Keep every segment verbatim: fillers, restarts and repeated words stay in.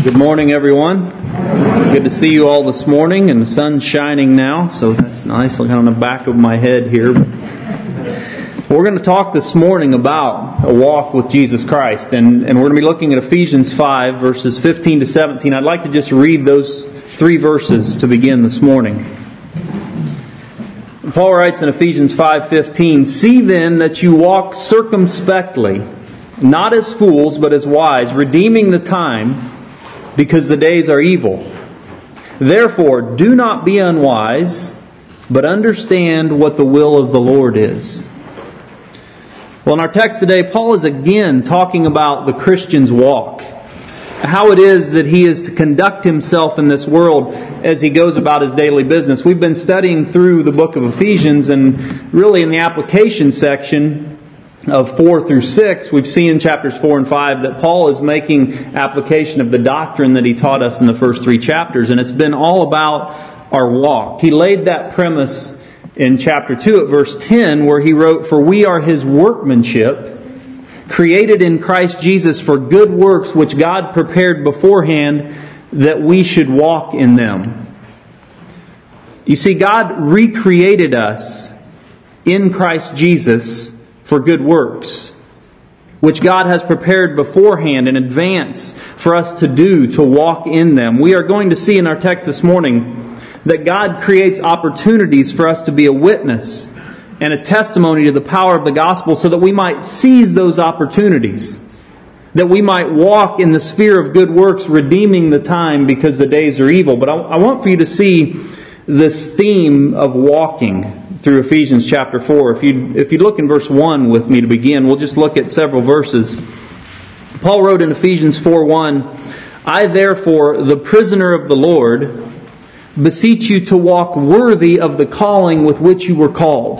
Good morning, everyone. Good to see you all this morning, and the sun's shining now, so that's nice. Looking on the back of my head here. We're going to talk this morning about a walk with Jesus Christ, and, and we're going to be looking at Ephesians five, verses fifteen to seventeen. I'd like to just read those three verses to begin this morning. Paul writes in Ephesians five fifteen, "See then that you walk circumspectly, not as fools, but as wise, redeeming the time, because the days are evil. Therefore, do not be unwise, but understand what the will of the Lord is." Well, in our text today, Paul is again talking about the Christian's walk. How it is that he is to conduct himself in this world as he goes about his daily business. We've been studying through the book of Ephesians, and really in the application section of four through six, we've seen in chapters four and five that Paul is making application of the doctrine that he taught us in the first three chapters. And it's been all about our walk. He laid that premise in chapter two at verse ten, where he wrote, "For we are His workmanship, created in Christ Jesus for good works, which God prepared beforehand that we should walk in them." You see, God recreated us in Christ Jesus for good works, which God has prepared beforehand in advance for us to do, to walk in them. We are going to see in our text this morning that God creates opportunities for us to be a witness and a testimony to the power of the gospel, so that we might seize those opportunities, that we might walk in the sphere of good works, redeeming the time because the days are evil. But I, I want for you to see this theme of walking through Ephesians chapter four. If you if you look in verse one with me to begin, we'll just look at several verses. Paul wrote in Ephesians four one, "I therefore, the prisoner of the Lord, beseech you to walk worthy of the calling with which you were called."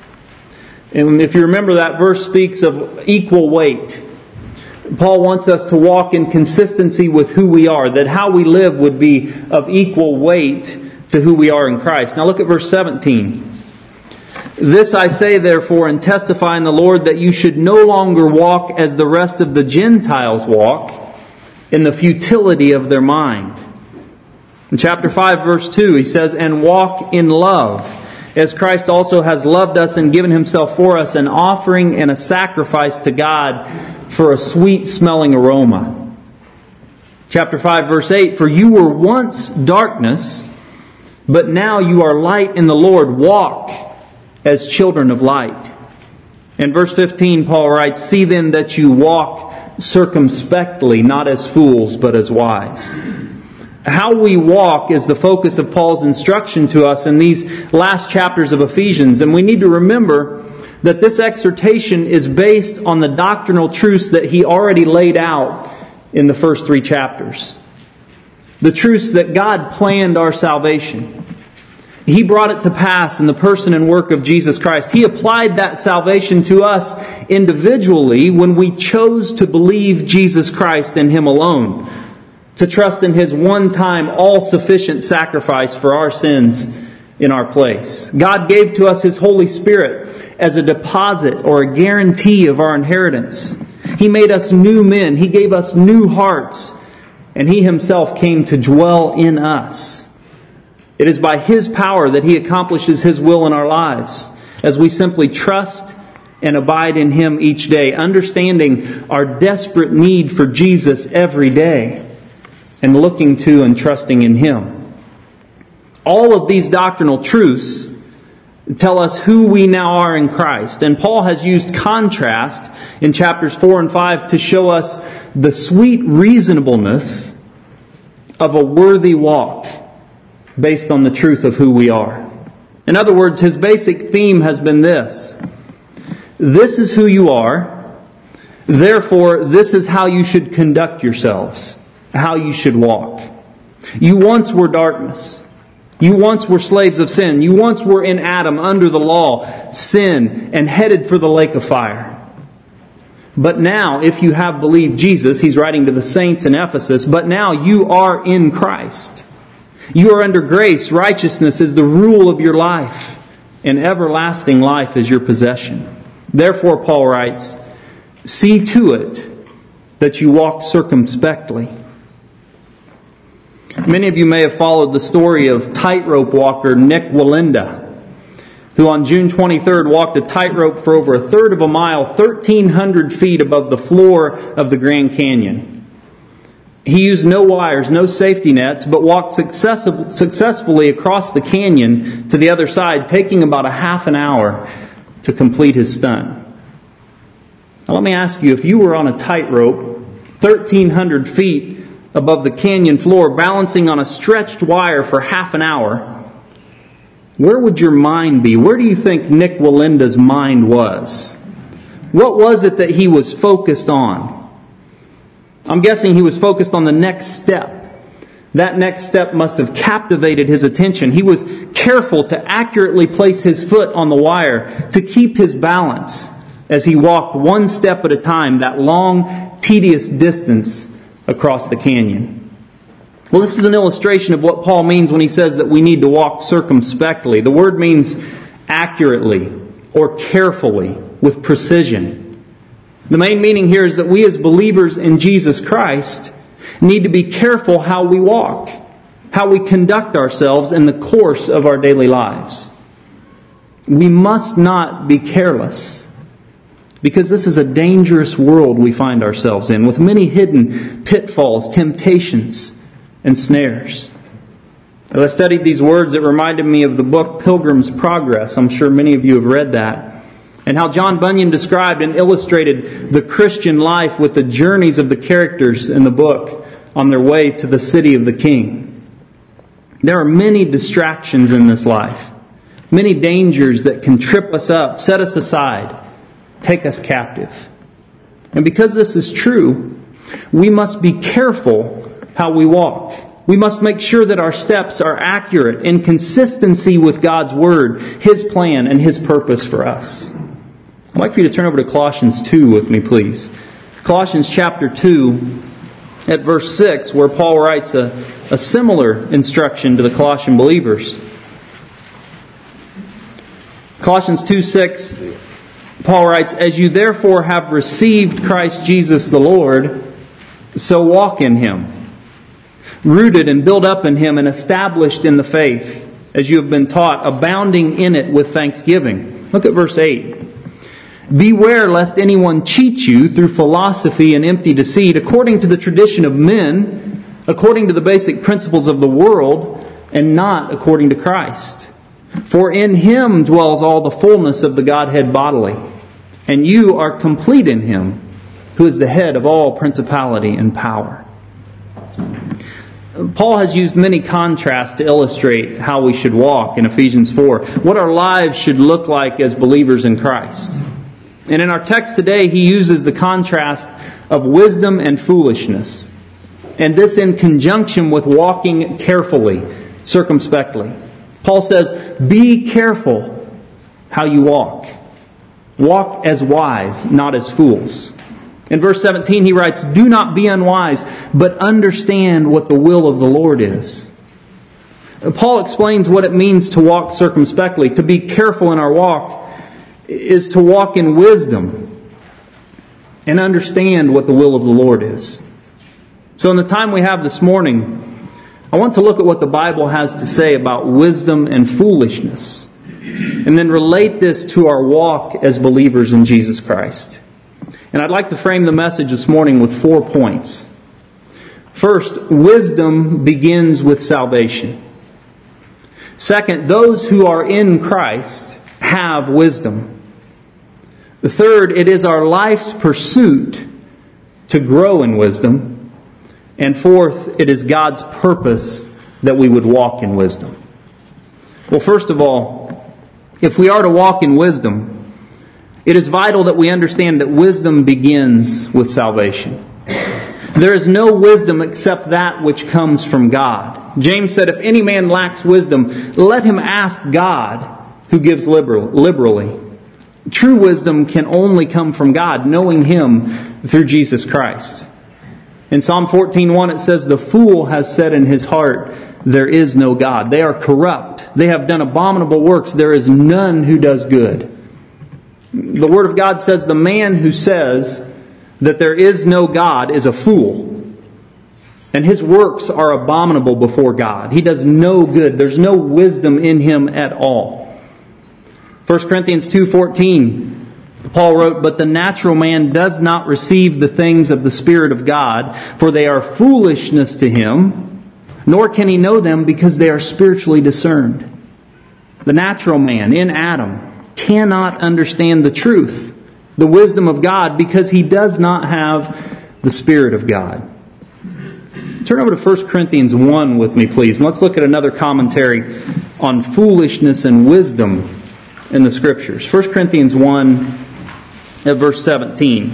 And if you remember, that verse speaks of equal weight. Paul wants us to walk in consistency with who we are, that how we live would be of equal weight to who we are in Christ. Now look at verse seventeen. "This I say therefore, and testify in the Lord, that you should no longer walk as the rest of the Gentiles walk, in the futility of their mind." In chapter five, verse two, he says, "And walk in love, as Christ also has loved us and given Himself for us, an offering and a sacrifice to God for a sweet-smelling aroma." Chapter five, verse eight, "For you were once darkness, but now you are light in the Lord. Walk as children of light." In verse fifteen, Paul writes, "See then that you walk circumspectly, not as fools, but as wise." How we walk is the focus of Paul's instruction to us in these last chapters of Ephesians. And we need to remember that this exhortation is based on the doctrinal truths that he already laid out in the first three chapters. The truths that God planned our salvation. He brought it to pass in the person and work of Jesus Christ. He applied that salvation to us individually when we chose to believe Jesus Christ and Him alone, to trust in His one-time, all-sufficient sacrifice for our sins in our place. God gave to us His Holy Spirit as a deposit or a guarantee of our inheritance. He made us new men. He gave us new hearts, and He Himself came to dwell in us. It is by His power that He accomplishes His will in our lives, as we simply trust and abide in Him each day, understanding our desperate need for Jesus every day, and looking to and trusting in Him. All of these doctrinal truths tell us who we now are in Christ. And Paul has used contrast in chapters four and five to show us the sweet reasonableness of a worthy walk based on the truth of who we are. In other words, his basic theme has been this: this is who you are, therefore this is how you should conduct yourselves, how you should walk. You once were darkness. You once were slaves of sin. You once were in Adam under the law, sin, and headed for the lake of fire. But now, if you have believed Jesus, he's writing to the saints in Ephesus, but now you are in Christ. You are under grace. Righteousness is the rule of your life, and everlasting life is your possession. Therefore, Paul writes, see to it that you walk circumspectly. Many of you may have followed the story of tightrope walker Nik Wallenda, who on June twenty-third walked a tightrope for over a third of a mile, thirteen hundred feet above the floor of the Grand Canyon. He used no wires, no safety nets, but walked success- successfully across the canyon to the other side, taking about a half an hour to complete his stunt. Now let me ask you, if you were on a tightrope, thirteen hundred feet above the canyon floor, balancing on a stretched wire for half an hour, where would your mind be? Where do you think Nik Wallenda's mind was? What was it that he was focused on? I'm guessing he was focused on the next step. That next step must have captivated his attention. He was careful to accurately place his foot on the wire to keep his balance as he walked one step at a time, that long, tedious distance across the canyon. Well, this is an illustration of what Paul means when he says that we need to walk circumspectly. The word means accurately or carefully, with precision. The main meaning here is that we as believers in Jesus Christ need to be careful how we walk, how we conduct ourselves in the course of our daily lives. We must not be careless, because this is a dangerous world we find ourselves in, with many hidden pitfalls, temptations, and snares. As I studied these words, it reminded me of the book Pilgrim's Progress. I'm sure many of you have read that. And how John Bunyan described and illustrated the Christian life with the journeys of the characters in the book on their way to the city of the King. There are many distractions in this life, many dangers that can trip us up, set us aside, take us captive. And because this is true, we must be careful how we walk. We must make sure that our steps are accurate in consistency with God's Word, His plan, and His purpose for us. I'd like for you to turn over to Colossians two with me, please. Colossians chapter two, at verse six, where Paul writes a, a similar instruction to the Colossian believers. Colossians two six, Paul writes, "As you therefore have received Christ Jesus the Lord, so walk in Him, rooted and built up in Him and established in the faith, as you have been taught, abounding in it with thanksgiving." Look at verse eight. "Beware lest anyone cheat you through philosophy and empty deceit, according to the tradition of men, according to the basic principles of the world, and not according to Christ. For in Him dwells all the fullness of the Godhead bodily, and you are complete in Him, who is the head of all principality and power." Paul has used many contrasts to illustrate how we should walk in Ephesians four, what our lives should look like as believers in Christ. And in our text today, he uses the contrast of wisdom and foolishness, and this in conjunction with walking carefully, circumspectly. Paul says, be careful how you walk. Walk as wise, not as fools. In verse seventeen, he writes, "Do not be unwise, but understand what the will of the Lord is." Paul explains what it means to walk circumspectly. To be careful in our walk is to walk in wisdom and understand what the will of the Lord is. So in the time we have this morning, I want to look at what the Bible has to say about wisdom and foolishness, and then relate this to our walk as believers in Jesus Christ. And I'd like to frame the message this morning with four points. First, wisdom begins with salvation. Second, those who are in Christ have wisdom. The third, it is our life's pursuit to grow in wisdom. And fourth, it is God's purpose that we would walk in wisdom. Well, first of all, if we are to walk in wisdom, it is vital that we understand that wisdom begins with salvation. There is no wisdom except that which comes from God. James said, "If any man lacks wisdom, let him ask God, who gives liberal, liberally." True wisdom can only come from God, knowing Him through Jesus Christ. In Psalm fourteen one, it says, "The fool has said in his heart, there is no God. They are corrupt. They have done abominable works. There is none who does good." The Word of God says the man who says that there is no God is a fool. And his works are abominable before God. He does no good. There's no wisdom in him at all. First Corinthians two fourteen, Paul wrote, "But the natural man does not receive the things of the Spirit of God, for they are foolishness to him, nor can he know them because they are spiritually discerned." The natural man in Adam cannot understand the truth, the wisdom of God, because he does not have the Spirit of God. Turn over to First Corinthians one with me, please. And let's look at another commentary on foolishness and wisdom in the Scriptures. First Corinthians one at verse seventeen.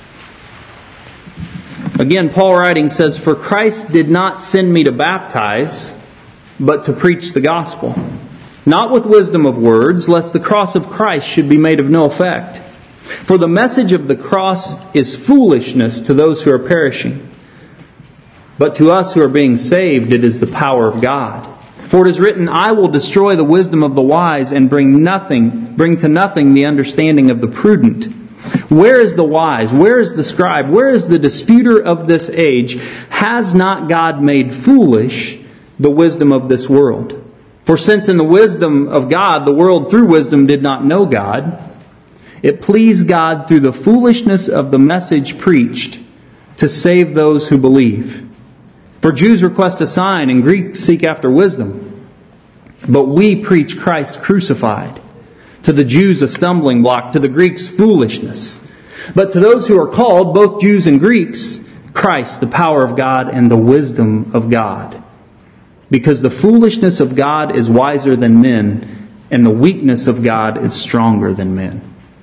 Again, Paul writing says, "For Christ did not send me to baptize, but to preach the gospel. Not with wisdom of words, lest the cross of Christ should be made of no effect. For the message of the cross is foolishness to those who are perishing. But to us who are being saved, it is the power of God. For it is written, I will destroy the wisdom of the wise and bring nothing, bring to nothing the understanding of the prudent. Where is the wise? Where is the scribe? Where is the disputer of this age? Has not God made foolish the wisdom of this world? For since in the wisdom of God, the world through wisdom did not know God, it pleased God through the foolishness of the message preached to save those who believe. For Jews request a sign and Greeks seek after wisdom. But we preach Christ crucified. To the Jews a stumbling block, to the Greeks foolishness. But to those who are called, both Jews and Greeks, Christ, the power of God and the wisdom of God. Because the foolishness of God is wiser than men, and the weakness of God is stronger than men."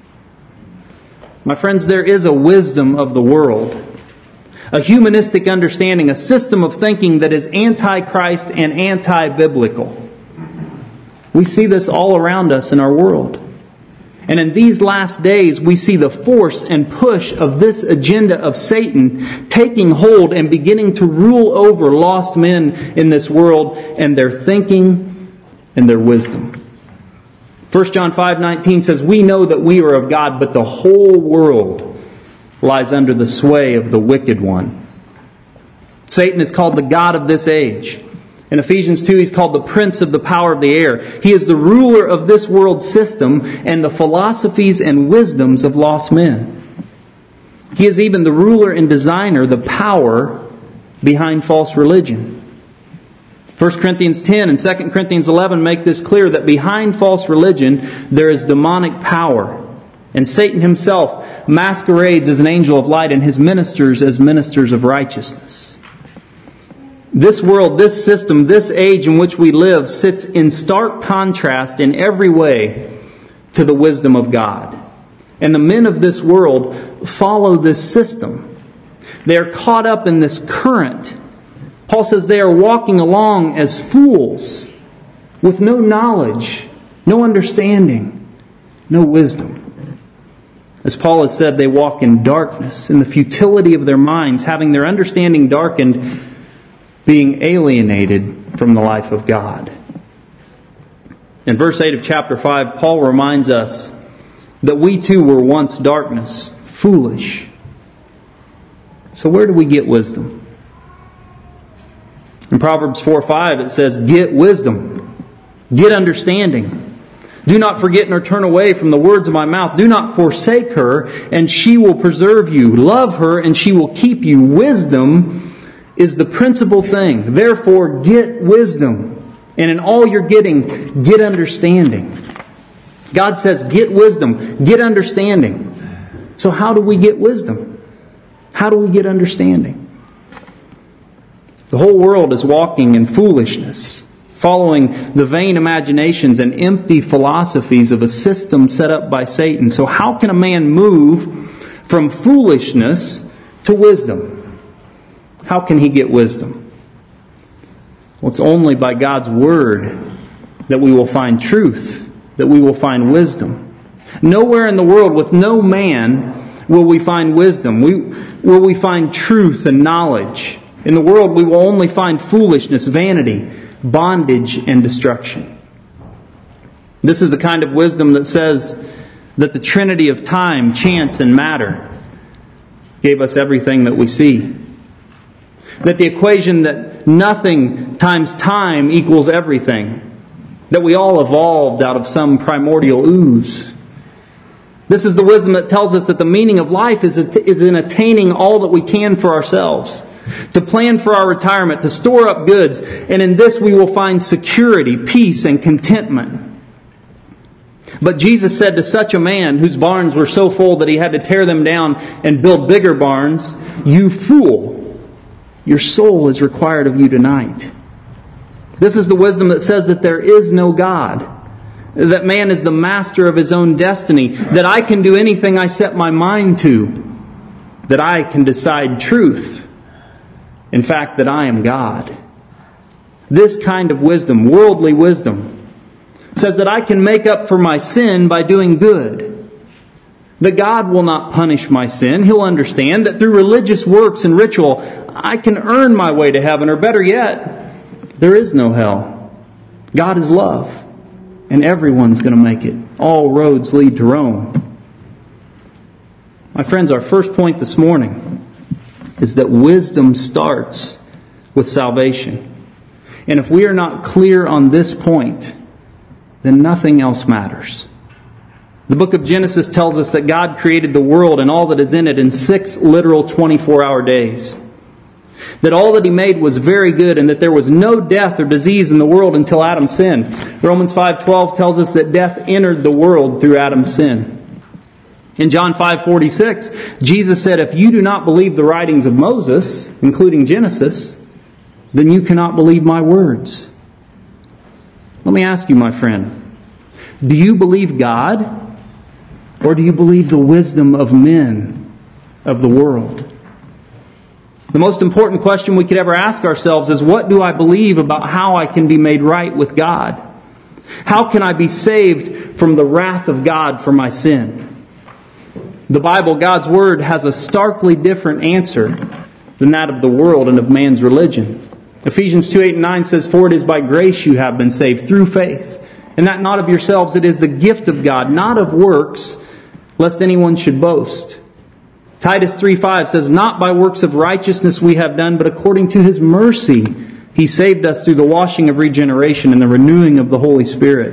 My friends, there is a wisdom of the world, a humanistic understanding, a system of thinking that is anti-Christ and anti-biblical. We see this all around us in our world. And in these last days, we see the force and push of this agenda of Satan taking hold and beginning to rule over lost men in this world and their thinking and their wisdom. First John five nineteen says, "We know that we are of God, but the whole world lies under the sway of the wicked one." Satan is called the god of this age. In Ephesians two, he's called the prince of the power of the air. He is the ruler of this world system and the philosophies and wisdoms of lost men. He is even the ruler and designer, the power behind false religion. First Corinthians ten and Second Corinthians eleven make this clear, that behind false religion there is demonic power. And Satan himself masquerades as an angel of light and his ministers as ministers of righteousness. This world, this system, this age in which we live sits in stark contrast in every way to the wisdom of God. And the men of this world follow this system. They are caught up in this current. Paul says they are walking along as fools with no knowledge, no understanding, no wisdom. As Paul has said, they walk in darkness, in the futility of their minds, having their understanding darkened, being alienated from the life of God. In verse eight of chapter five, Paul reminds us that we too were once darkness, foolish. So where do we get wisdom? In Proverbs four five it says, "Get wisdom, get understanding. Do not forget nor turn away from the words of my mouth. Do not forsake her, and she will preserve you. Love her, and she will keep you. Wisdom is the principal thing. Therefore, get wisdom. And in all you're getting, get understanding." God says, get wisdom, get understanding. So how do we get wisdom? How do we get understanding? The whole world is walking in foolishness, following the vain imaginations and empty philosophies of a system set up by Satan. So how can a man move from foolishness to wisdom? How can he get wisdom? Well, it's only by God's Word that we will find truth, that we will find wisdom. Nowhere in the world, with no man, will we find wisdom. We, will we find truth and knowledge. In the world, we will only find foolishness, vanity, bondage, and destruction. This is the kind of wisdom that says that the trinity of time, chance, and matter gave us everything that we see. That the equation that nothing times time equals everything. That we all evolved out of some primordial ooze. This is the wisdom that tells us that the meaning of life is, is in attaining all that we can for ourselves. To plan for our retirement, to store up goods, and in this we will find security, peace, and contentment. But Jesus said to such a man whose barns were so full that he had to tear them down and build bigger barns, "You fool, your soul is required of you tonight." This is the wisdom that says that there is no God, that man is the master of his own destiny, that I can do anything I set my mind to, that I can decide truth. In fact, that I am God. This kind of wisdom, worldly wisdom, says that I can make up for my sin by doing good. That God will not punish my sin. He'll understand that through religious works and ritual, I can earn my way to heaven, or better yet, there is no hell. God is love, and everyone's going to make it. All roads lead to Rome. My friends, our first point this morning is that wisdom starts with salvation. And if we are not clear on this point, then nothing else matters. The book of Genesis tells us that God created the world and all that is in it in six literal twenty-four hour days. That all that He made was very good, and that there was no death or disease in the world until Adam sinned. Romans five twelve tells us that death entered the world through Adam's sin. In John five forty-six, Jesus said, "If you do not believe the writings of Moses, including Genesis, then you cannot believe my words." Let me ask you, my friend, do you believe God, or do you believe the wisdom of men of the world? The most important question we could ever ask ourselves is, what do I believe about how I can be made right with God? How can I be saved from the wrath of God for my sin? The Bible, God's Word, has a starkly different answer than that of the world and of man's religion. Ephesians two eight and nine says, "For it is by grace you have been saved through faith, and that not of yourselves, it is the gift of God, not of works, lest anyone should boast." Titus three five says, "Not by works of righteousness we have done, but according to His mercy He saved us through the washing of regeneration and the renewing of the Holy Spirit."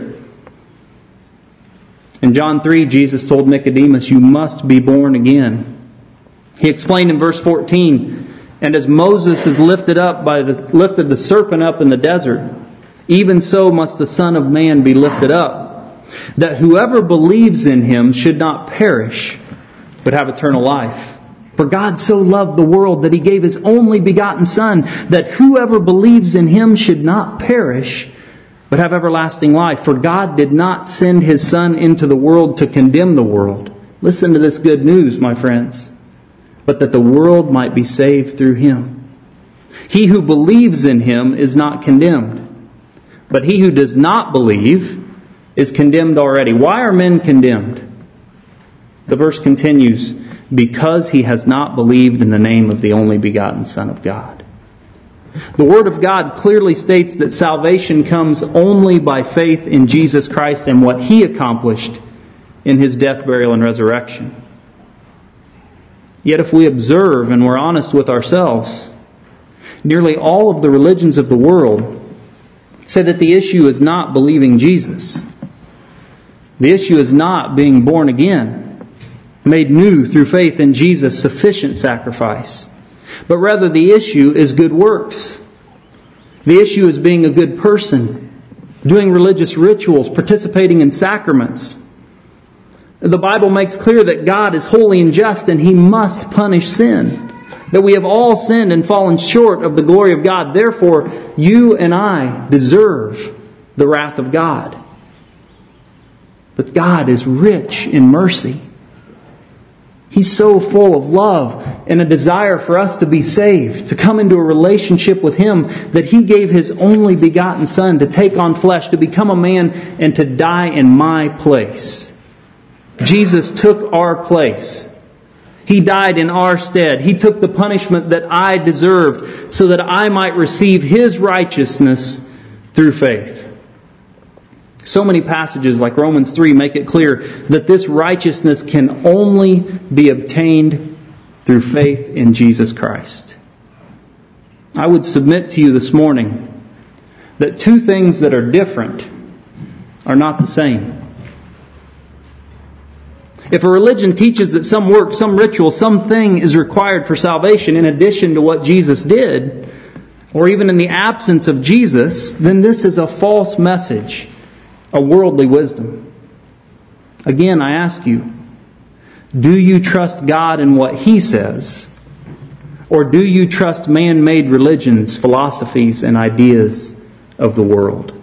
In John three, Jesus told Nicodemus, "You must be born again." He explained in verse fourteen, "And as Moses is lifted up by the lifted the serpent up in the desert, even so must the Son of Man be lifted up, that whoever believes in Him should not perish, but have eternal life. For God so loved the world that He gave His only begotten Son, that whoever believes in Him should not perish, but have everlasting life. For God did not send His Son into the world to condemn the world." Listen to this good news, my friends. "But that the world might be saved through Him. He who believes in Him is not condemned, but he who does not believe is condemned already." Why are men condemned? The verse continues, "Because he has not believed in the name of the only begotten Son of God." The Word of God clearly states that salvation comes only by faith in Jesus Christ and what He accomplished in His death, burial, and resurrection. Yet if we observe and we're honest with ourselves, nearly all of the religions of the world say that the issue is not believing Jesus. The issue is not being born again, made new through faith in Jesus' sufficient sacrifice. But rather the issue is good works. The issue is being a good person, doing religious rituals, participating in sacraments. The Bible makes clear that God is holy and just, and He must punish sin. That we have all sinned and fallen short of the glory of God. Therefore, you and I deserve the wrath of God. But God is rich in mercy. He's so full of love and a desire for us to be saved, to come into a relationship with Him, that He gave His only begotten Son to take on flesh, to become a man, and to die in my place. Jesus took our place. He died in our stead. He took the punishment that I deserved so that I might receive His righteousness through faith. So many passages like Romans three make it clear that this righteousness can only be obtained through faith in Jesus Christ. I would submit to you this morning that two things that are different are not the same. If a religion teaches that some work, some ritual, something is required for salvation in addition to what Jesus did, or even in the absence of Jesus, then this is a false message, a worldly wisdom. Again, I ask you, do you trust God in what He says? Or do you trust man-made religions, philosophies, and ideas of the world?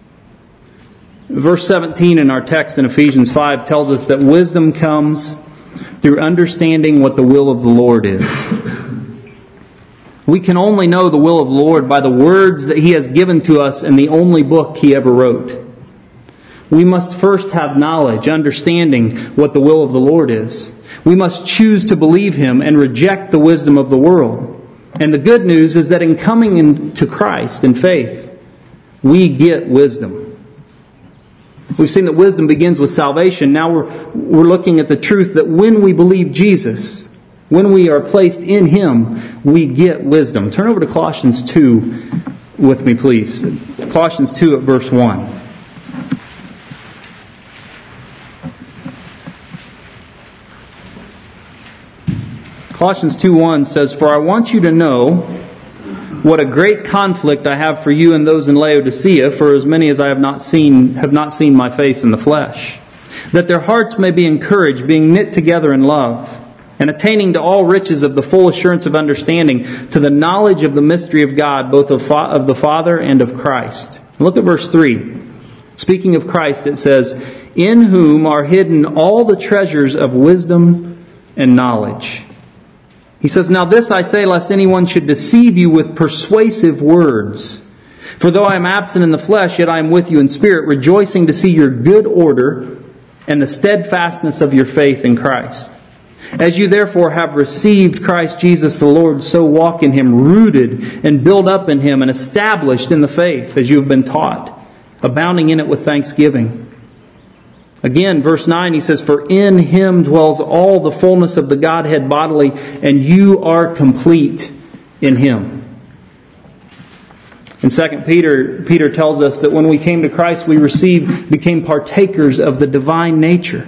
Verse seventeen in our text in Ephesians five tells us that wisdom comes through understanding what the will of the Lord is. We can only know the will of the Lord by the words that He has given to us in the only book He ever wrote. We must first have knowledge, understanding what the will of the Lord is. We must choose to believe Him and reject the wisdom of the world. And the good news is that in coming into Christ in faith, we get wisdom. We've seen that wisdom begins with salvation. Now we're, we're looking at the truth that when we believe Jesus, when we are placed in Him, we get wisdom. Turn over to Colossians two with me, please. Colossians two at verse one. Colossians two one says, "For I want you to know what a great conflict I have for you and those in Laodicea, for as many as I have not seen have not seen my face in the flesh, that their hearts may be encouraged, being knit together in love, and attaining to all riches of the full assurance of understanding, to the knowledge of the mystery of God, both of, fa- of the Father and of Christ." Look at verse three. Speaking of Christ, it says, "In whom are hidden all the treasures of wisdom and knowledge." He says, "Now this I say, lest anyone should deceive you with persuasive words. For though I am absent in the flesh, yet I am with you in spirit, rejoicing to see your good order and the steadfastness of your faith in Christ. As you therefore have received Christ Jesus the Lord, so walk in Him, rooted and built up in Him, and established in the faith, as you have been taught, abounding in it with thanksgiving." Again, verse nine, he says, "For in Him dwells all the fullness of the Godhead bodily, and you are complete in Him." In Second Peter, Peter tells us that when we came to Christ, we received, became partakers of the divine nature.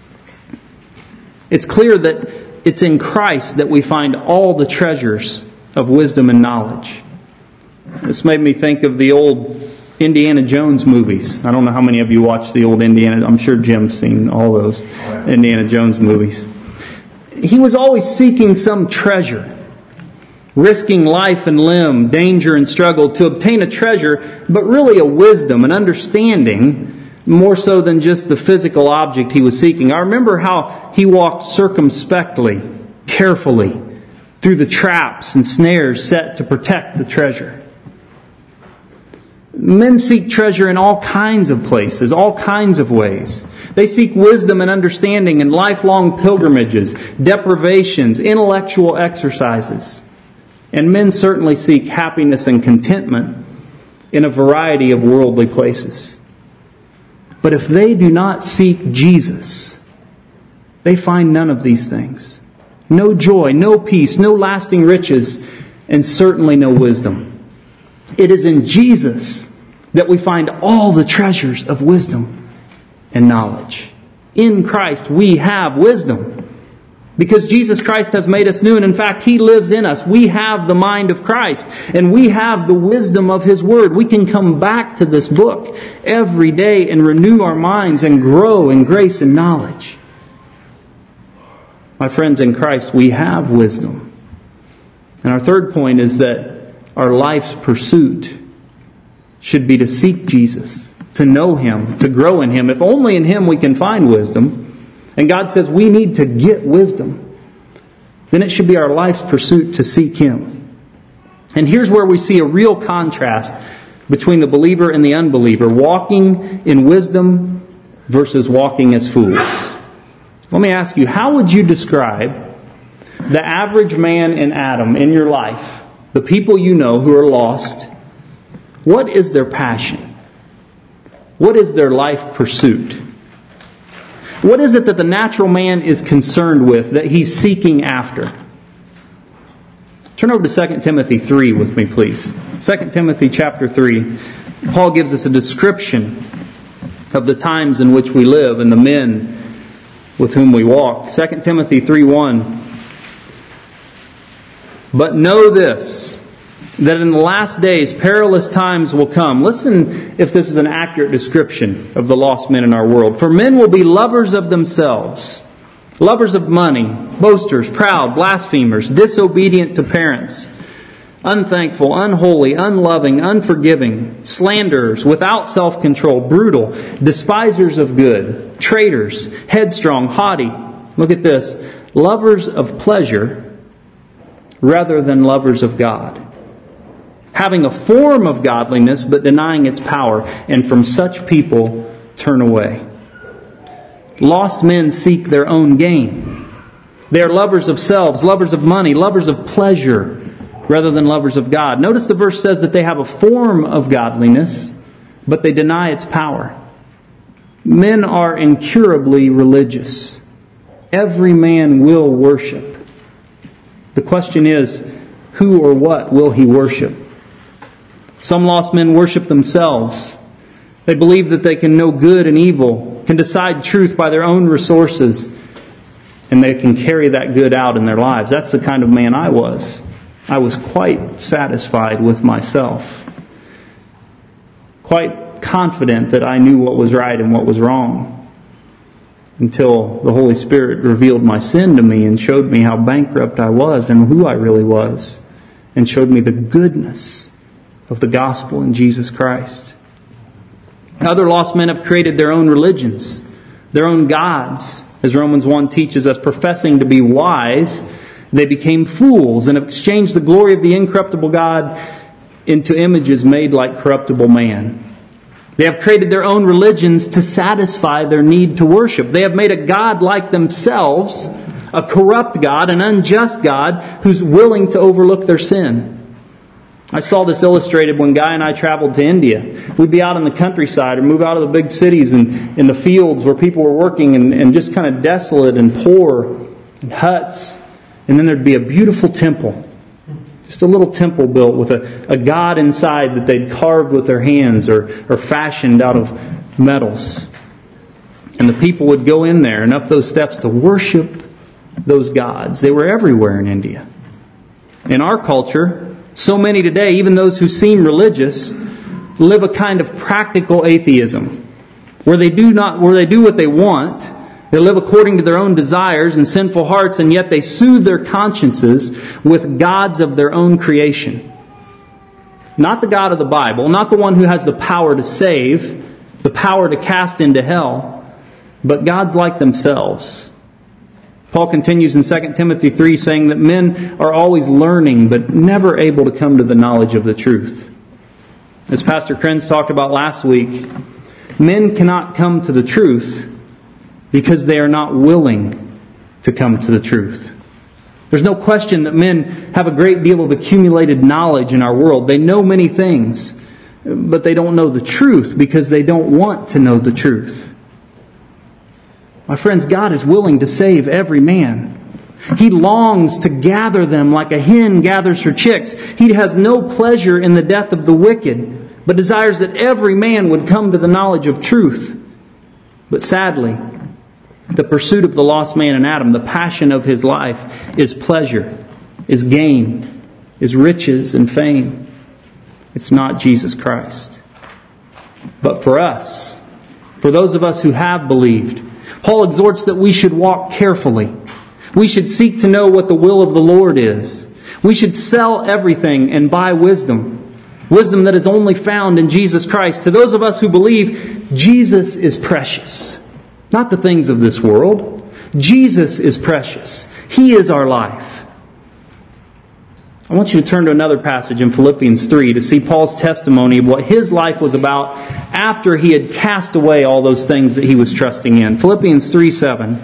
It's clear that it's in Christ that we find all the treasures of wisdom and knowledge. This made me think of the old Indiana Jones movies. I don't know how many of you watched the old Indiana. I'm sure Jim's seen all those Indiana Jones movies. He was always seeking some treasure, risking life and limb, danger and struggle to obtain a treasure, but really a wisdom, an understanding, more so than just the physical object he was seeking. I remember how he walked circumspectly, carefully, through the traps and snares set to protect the treasure. Men seek treasure in all kinds of places, all kinds of ways. They seek wisdom and understanding in lifelong pilgrimages, deprivations, intellectual exercises. And men certainly seek happiness and contentment in a variety of worldly places. But if they do not seek Jesus, they find none of these things. No joy, no peace, no lasting riches, and certainly no wisdom. It is in Jesus that we find all the treasures of wisdom and knowledge. In Christ we have wisdom, because Jesus Christ has made us new, and in fact He lives in us. We have the mind of Christ, and we have the wisdom of His Word. We can come back to this book every day and renew our minds and grow in grace and knowledge. My friends, in Christ we have wisdom. And our third point is that our life's pursuit should be to seek Jesus, to know Him, to grow in Him. If only in Him we can find wisdom, and God says we need to get wisdom, then it should be our life's pursuit to seek Him. And here's where we see a real contrast between the believer and the unbeliever, walking in wisdom versus walking as fools. Let me ask you, how would you describe the average man in Adam in your life, the people you know who are lost? What is their passion? What is their life pursuit? What is it that the natural man is concerned with, that he's seeking after? Turn over to Second Timothy three with me, please. Second Timothy chapter three. Paul gives us a description of the times in which we live and the men with whom we walk. Second Timothy three one. But know this, that in the last days perilous times will come. Listen if this is an accurate description of the lost men in our world. For men will be lovers of themselves, lovers of money, boasters, proud, blasphemers, disobedient to parents, unthankful, unholy, unloving, unforgiving, slanderers, without self-control, brutal, despisers of good, traitors, headstrong, haughty. Look at this. Lovers of pleasure rather than lovers of God. Having a form of godliness but denying its power. And from such people turn away. Lost men seek their own gain. They are lovers of selves, lovers of money, lovers of pleasure, rather than lovers of God. Notice the verse says that they have a form of godliness, but they deny its power. Men are incurably religious. Every man will worship. The question is, who or what will he worship? Some lost men worship themselves. They believe that they can know good and evil, can decide truth by their own resources, and they can carry that good out in their lives. That's the kind of man I was. I was quite satisfied with myself. Quite confident that I knew what was right and what was wrong. Until the Holy Spirit revealed my sin to me and showed me how bankrupt I was and who I really was. And showed me the goodness of the gospel in Jesus Christ. Other lost men have created their own religions, their own gods. As Romans one teaches us, professing to be wise, they became fools and have exchanged the glory of the incorruptible God into images made like corruptible man. They have created their own religions to satisfy their need to worship. They have made a God like themselves, a corrupt God, an unjust God who's willing to overlook their sin. I saw this illustrated when Guy and I traveled to India. We'd be out in the countryside or move out of the big cities and in the fields where people were working and, and just kind of desolate and poor and huts. And then there'd be a beautiful temple. Just a little temple built with a, a God inside that they'd carved with their hands or, or fashioned out of metals. And the people would go in there and up those steps to worship those gods. They were everywhere in India. In our culture, so many today, even those who seem religious, live a kind of practical atheism, where they do not, where they do what they want. They live according to their own desires and sinful hearts, and yet they soothe their consciences with gods of their own creation. Not the God of the Bible, not the one who has the power to save, the power to cast into hell, but gods like themselves. Paul continues in Second Timothy three saying that men are always learning but never able to come to the knowledge of the truth. As Pastor Krenz talked about last week, men cannot come to the truth because they are not willing to come to the truth. There's no question that men have a great deal of accumulated knowledge in our world. They know many things, but they don't know the truth because they don't want to know the truth. My friends, God is willing to save every man. He longs to gather them like a hen gathers her chicks. He has no pleasure in the death of the wicked, but desires that every man would come to the knowledge of truth. But sadly, the pursuit of the lost man in Adam, the passion of his life, is pleasure, is gain, is riches and fame. It's not Jesus Christ. But for us, for those of us who have believed, Paul exhorts that we should walk carefully. We should seek to know what the will of the Lord is. We should sell everything and buy wisdom. Wisdom that is only found in Jesus Christ. To those of us who believe, Jesus is precious. Not the things of this world. Jesus is precious. He is our life. I want you to turn to another passage in Philippians three to see Paul's testimony of what his life was about after he had cast away all those things that he was trusting in. Philippians three seven.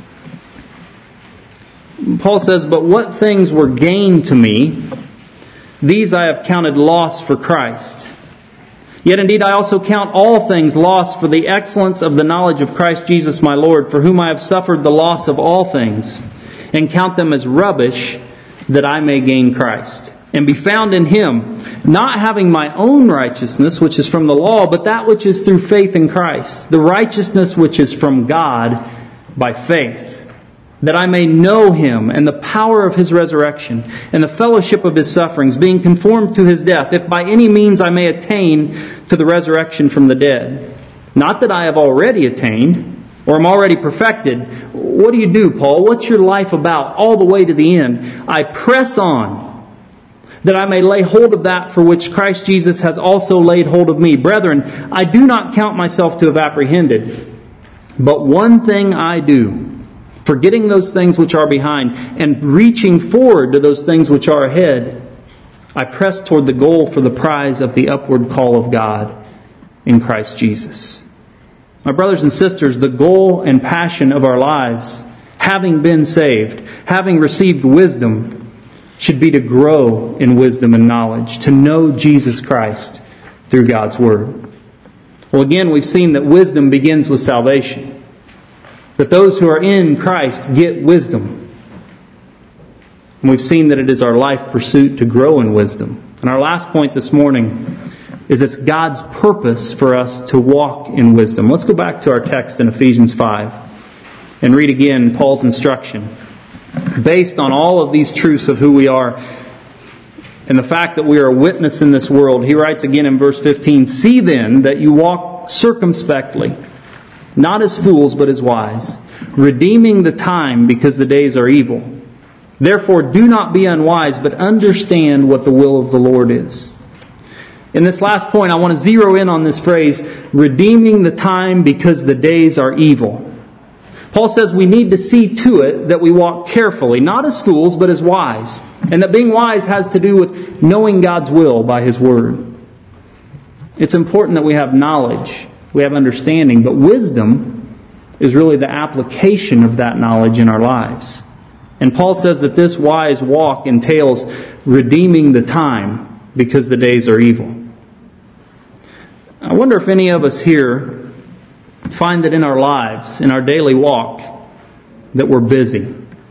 Paul says, "But what things were gain to me, these I have counted loss for Christ. Yet indeed I also count all things lost for the excellence of the knowledge of Christ Jesus my Lord, for whom I have suffered the loss of all things, and count them as rubbish, that I may gain Christ, and be found in Him, not having my own righteousness, which is from the law, but that which is through faith in Christ, the righteousness which is from God by faith, that I may know Him and the power of His resurrection, and the fellowship of His sufferings, being conformed to His death, if by any means I may attain to the resurrection from the dead. Not that I have already attained, or am already perfected. What do you do, Paul? What's your life about all the way to the end? I press on, that I may lay hold of that for which Christ Jesus has also laid hold of me. Brethren, I do not count myself to have apprehended, but one thing I do, forgetting those things which are behind, and reaching forward to those things which are ahead, I press toward the goal for the prize of the upward call of God in Christ Jesus. My brothers and sisters, the goal and passion of our lives, having been saved, having received wisdom, should be to grow in wisdom and knowledge, to know Jesus Christ through God's Word. Well, again, we've seen that wisdom begins with salvation, that those who are in Christ get wisdom. And we've seen that it is our life pursuit to grow in wisdom. And our last point this morning is it's God's purpose for us to walk in wisdom. Let's go back to our text in Ephesians five and read again Paul's instruction. Based on all of these truths of who we are and the fact that we are a witness in this world, he writes again in verse fifteen, "See then that you walk circumspectly, not as fools but as wise, redeeming the time because the days are evil. Therefore do not be unwise, but understand what the will of the Lord is." In this last point, I want to zero in on this phrase, redeeming the time because the days are evil. Paul says we need to see to it that we walk carefully, not as fools, but as wise. And that being wise has to do with knowing God's will by His Word. It's important that we have knowledge, we have understanding, but wisdom is really the application of that knowledge in our lives. And Paul says that this wise walk entails redeeming the time because the days are evil. I wonder if any of us here find that in our lives, in our daily walk, that we're busy.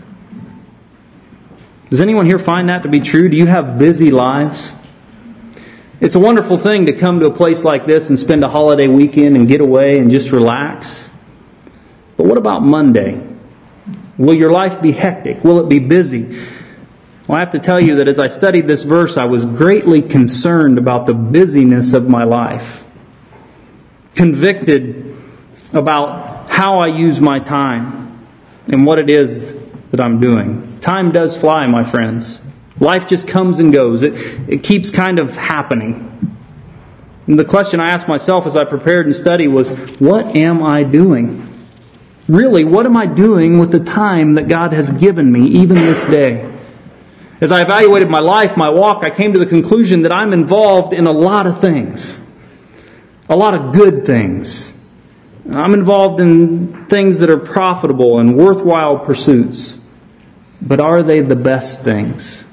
Does anyone here find that to be true? Do you have busy lives? It's a wonderful thing to come to a place like this and spend a holiday weekend and get away and just relax. But what about Monday? Will your life be hectic? Will it be busy? Well, I have to tell you that as I studied this verse, I was greatly concerned about the busyness of my life. Convicted about how I use my time and what it is that I'm doing. Time does fly, my friends. Life just comes and goes. It, it keeps kind of happening. And the question I asked myself as I prepared and studied was, what am I doing? Really, what am I doing with the time that God has given me, even this day? As I evaluated my life, my walk, I came to the conclusion that I'm involved in a lot of things. A lot of good things. I'm involved in things that are profitable and worthwhile pursuits. But are they the best things?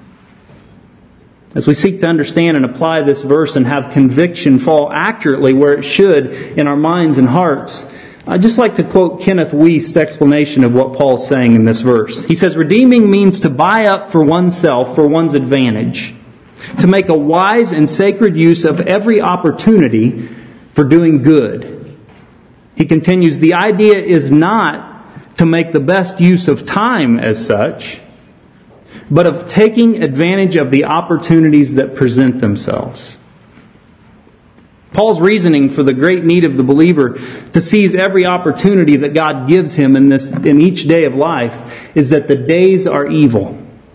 As we seek to understand and apply this verse and have conviction fall accurately where it should in our minds and hearts, I'd just like to quote Kenneth Wuest's explanation of what Paul's saying in this verse. He says, redeeming means to buy up for oneself, for one's advantage, to make a wise and sacred use of every opportunity for doing good. He continues, the idea is not to make the best use of time as such, but of taking advantage of the opportunities that present themselves. Paul's reasoning for the great need of the believer to seize every opportunity that God gives him in this in each day of life is that the days are evil.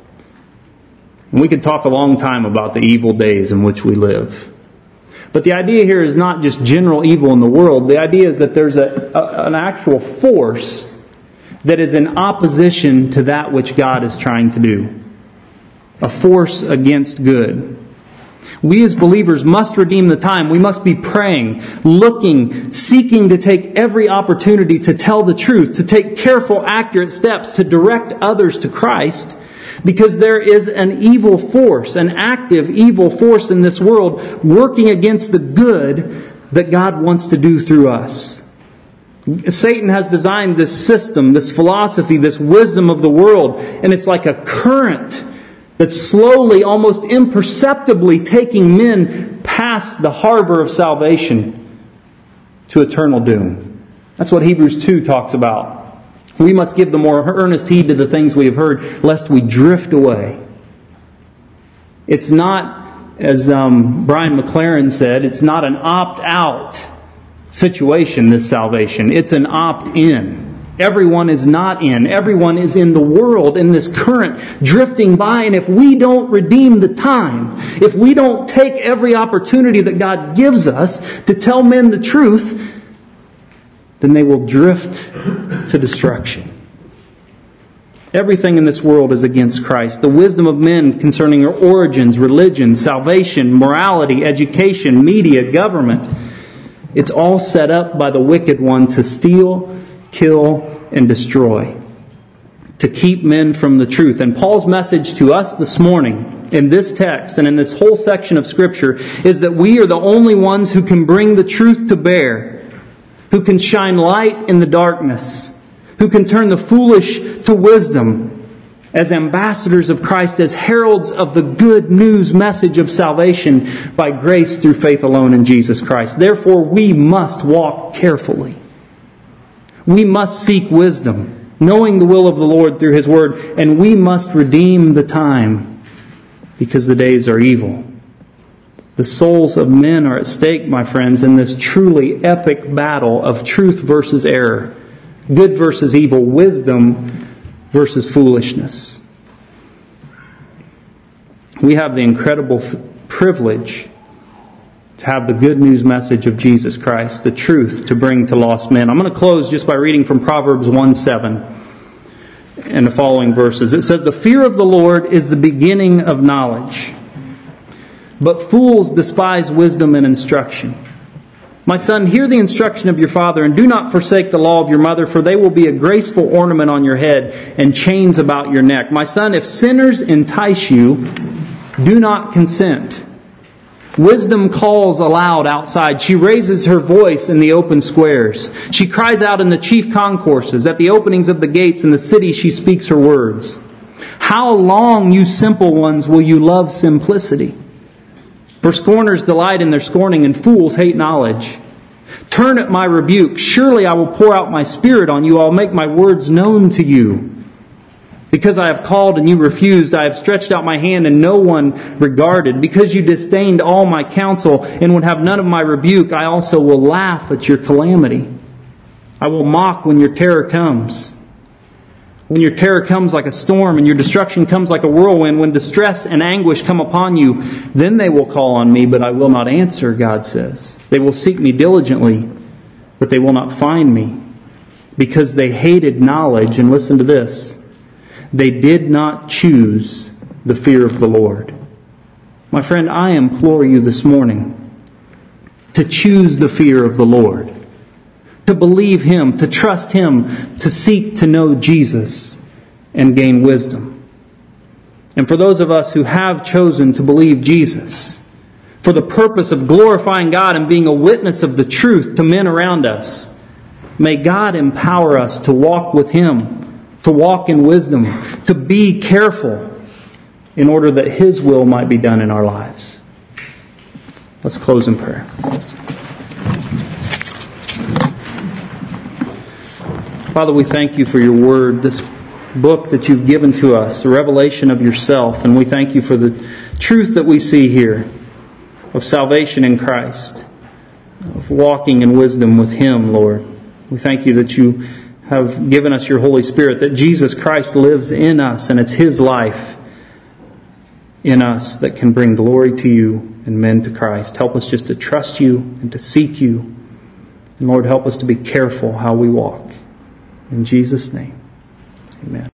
And we could talk a long time about the evil days in which we live. But the idea here is not just general evil in the world. The idea is that there's a, a, an actual force that is in opposition to that which God is trying to do. A force against good. We as believers must redeem the time. We must be praying, looking, seeking to take every opportunity to tell the truth, to take careful, accurate steps to direct others to Christ, because there is an evil force, an active evil force in this world working against the good that God wants to do through us. Satan has designed this system, this philosophy, this wisdom of the world, and it's like a current that's slowly, almost imperceptibly taking men past the harbor of salvation to eternal doom. That's what Hebrews two talks about. We must give the more earnest heed to the things we have heard, lest we drift away. It's not, as um, Brian McLaren said, it's not an opt-out situation, this salvation. It's an opt-in. Everyone is not in. Everyone is in the world, in this current, drifting by. And if we don't redeem the time, if we don't take every opportunity that God gives us to tell men the truth, then they will drift to destruction. Everything in this world is against Christ. The wisdom of men concerning their origins, religion, salvation, morality, education, media, government, it's all set up by the wicked one to steal, kill, and destroy, to keep men from the truth. And Paul's message to us this morning in this text and in this whole section of Scripture is that we are the only ones who can bring the truth to bear, who can shine light in the darkness, who can turn the foolish to wisdom, as ambassadors of Christ, as heralds of the good news message of salvation by grace through faith alone in Jesus Christ. Therefore, we must walk carefully. We must seek wisdom, knowing the will of the Lord through His Word, and we must redeem the time because the days are evil. The souls of men are at stake, my friends, in this truly epic battle of truth versus error, good versus evil, wisdom versus foolishness. We have the incredible f- privilege to have the good news message of Jesus Christ, the truth to bring to lost men. I'm going to close just by reading from Proverbs one seven and the following verses. It says, "The fear of the Lord is the beginning of knowledge, but fools despise wisdom and instruction. My son, hear the instruction of your father, and do not forsake the law of your mother, for they will be a graceful ornament on your head and chains about your neck. My son, if sinners entice you, do not consent. Wisdom calls aloud outside. She raises her voice in the open squares. She cries out in the chief concourses. At the openings of the gates in the city she speaks her words. How long, you simple ones, will you love simplicity? For scorners delight in their scorning, and fools hate knowledge. Turn at my rebuke. Surely I will pour out my spirit on you. I'll make my words known to you. Because I have called and you refused, I have stretched out my hand and no one regarded. Because you disdained all my counsel and would have none of my rebuke, I also will laugh at your calamity. I will mock when your terror comes. When your terror comes like a storm and your destruction comes like a whirlwind, when distress and anguish come upon you, then they will call on me, but I will not answer, God says. They will seek me diligently, but they will not find me, because they hated knowledge. And listen to this. They did not choose the fear of the Lord. My friend, I implore you this morning to choose the fear of the Lord, to believe Him, to trust Him, to seek to know Jesus and gain wisdom. And for those of us who have chosen to believe Jesus for the purpose of glorifying God and being a witness of the truth to men around us, may God empower us to walk with Him, to walk in wisdom, to be careful in order that His will might be done in our lives. Let's close in prayer. Father, we thank You for Your Word, this book that You've given to us, a revelation of Yourself. And we thank You for the truth that we see here of salvation in Christ, of walking in wisdom with Him, Lord. We thank You that You have given us Your Holy Spirit, that Jesus Christ lives in us, and it's His life in us that can bring glory to You and men to Christ. Help us just to trust You and to seek You. And Lord, help us to be careful how we walk. In Jesus' name, amen.